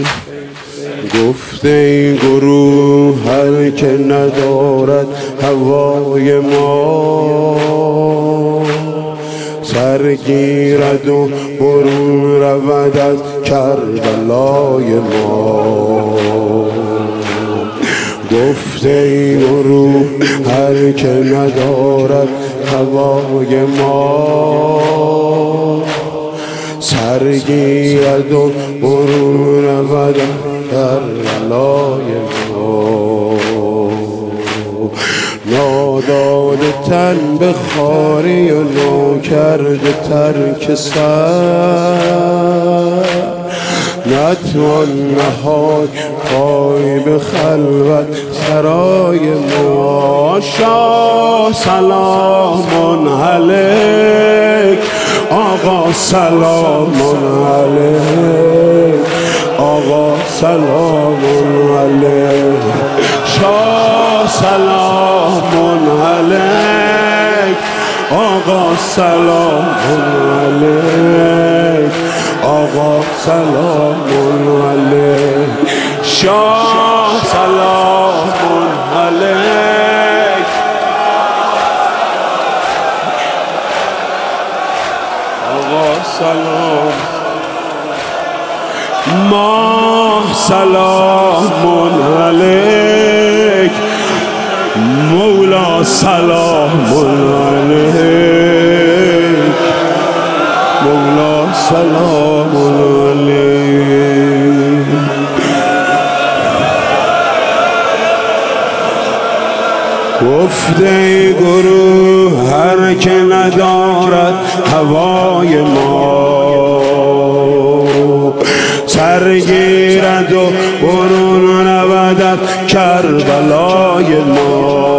گفته این گروه هر که ندارد هوای ما سرگیرد و برون رود از کربلای ما. گفته این گروه هر که ندارد هوای ما سرگیرد و برون رود از کربلای ما. ناداده تن به خواری و ناکرده ترک سر نتوان نهاد پای به خلوت سرای ما. شاه سلام علیک آقا سلام علیک آقا سلام علیک شاه سلام علیک آقا سلام علیک آقا سلام علیک شاه سلام علیک آقا سلام ماه سلام علیک مولا سلام علیک مولا سلام علیک. گفته گروه هر که ندارد هوای ما سرگیرد و برون رود از کربلای ما.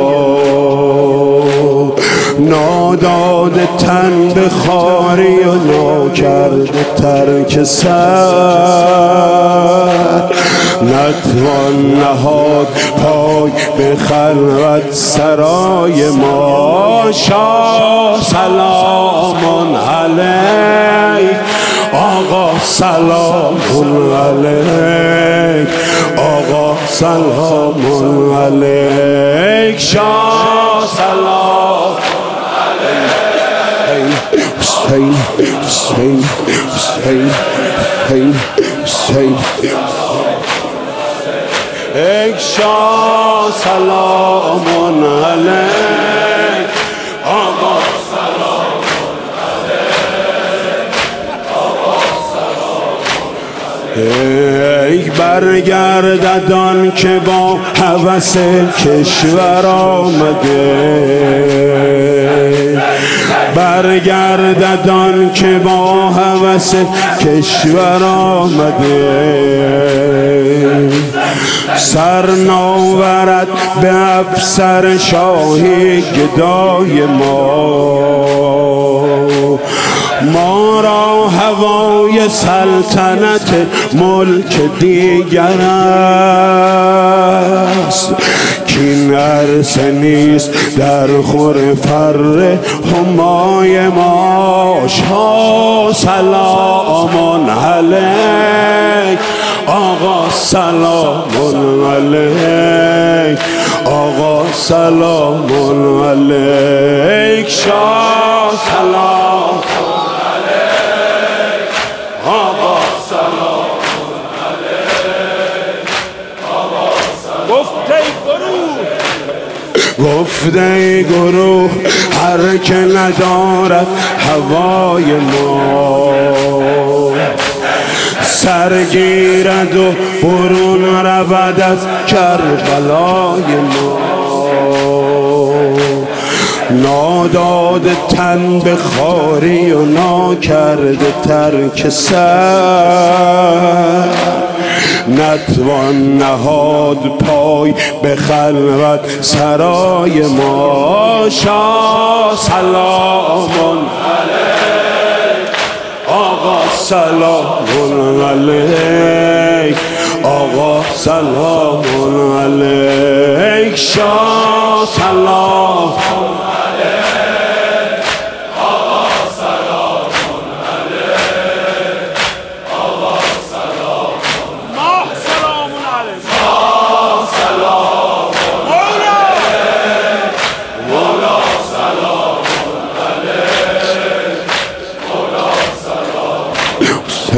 ناداده تن به خواری و ناکرده ترک سر نتوان نهاد پای به خلوت سرای ما. شاه سلام علیک آقا سلام علیک آقا سلام علیک شاه سلام حسین حسین حسین حسین حسین ای شاه سلام علیک آقا سلام علیک آقا سلام ای برگرددان که با هوس کشور آمده برگرددان که با هوس کشور آمده سر ناورد به افسر شاهی گدای ما را هوای سلطنت ملک دیگر است کین عرصه نیست در خور فر همای ما. شاه سلام علیک آقا سلام علیک آقا سلام علیک شاه سلام علیک آقا سلام علیک آقا سلام. گفته گروه هر که ندارد هوای ما سرگیرد و برون رود از کربلای ما. ناداده تن به خواری و ناکرده ترک سر نتوان نهاد پای به خلوت سرای ما. شاه سلام علیک آقا سلام علیک آقا سلام علیک شاه سلام علیک آقا سلام علیک آقا سلام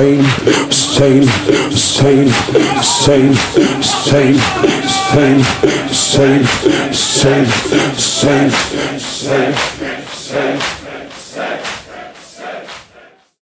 Hussein, Hussein, Hussein, Hussein, Hussein, Hussein, Hussein, Hussein, Hussein, Hussein, Hussein.